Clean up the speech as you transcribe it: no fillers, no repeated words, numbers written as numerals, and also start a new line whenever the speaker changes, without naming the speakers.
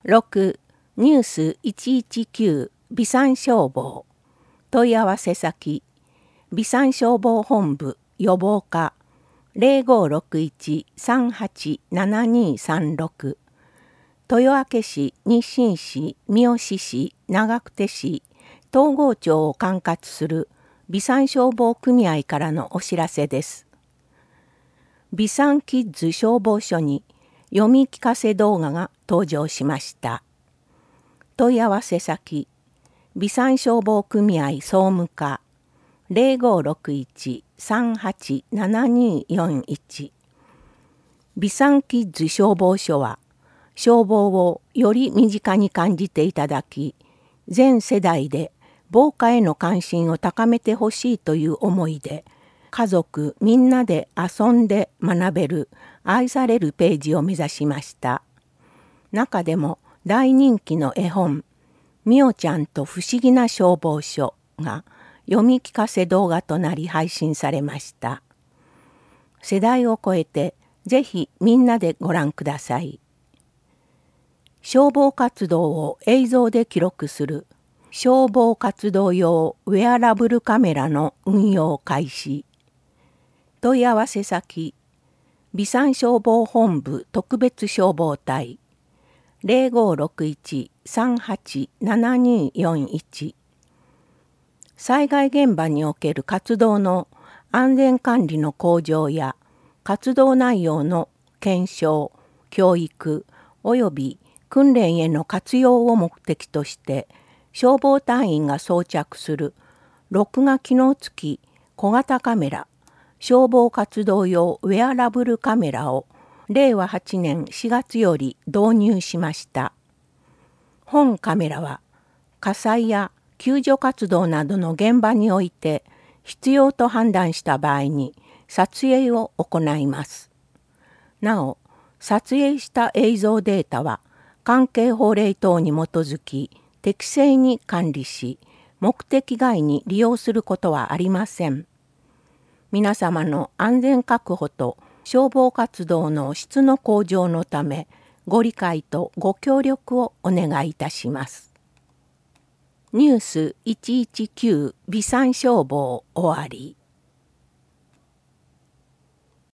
6. ニュース119備産消防問い合わせ先備産消防本部予防課 0561-387236 豊明市、日進市、三好市、長久手市、東郷町を管轄する備産消防組合からのお知らせです。備産キッズ消防署に読み聞かせ動画が登場しました。問い合わせ先備産消防組合総務課 0561-387241 備産キッズ消防署は消防をより身近に感じていただき、全世代で防火への関心を高めてほしいという思いで、家族みんなで遊んで学べる愛されるページを目指しました。中でも大人気の絵本みおちゃんと不思議な消防署が読み聞かせ動画となり配信されました。世代を超えてぜひみんなでご覧ください。消防活動を映像で記録する消防活動用ウェアラブルカメラの運用開始。問い合わせ先備産消防本部特別消防隊 0561-387241 災害現場における活動の安全管理の向上や活動内容の検証、教育及び訓練への活用を目的として消防隊員が装着する録画機能付き小型カメラ消防活動用ウェアラブルカメラを令和8年4月より導入しました。本カメラは火災や救助活動などの現場において必要と判断した場合に撮影を行います。なお、撮影した映像データは関係法令等に基づき適正に管理し、目的外に利用することはありません。皆様の安全確保と消防活動の質の向上のため、ご理解とご協力をお願いいたします。ニュース119備産消防終わり。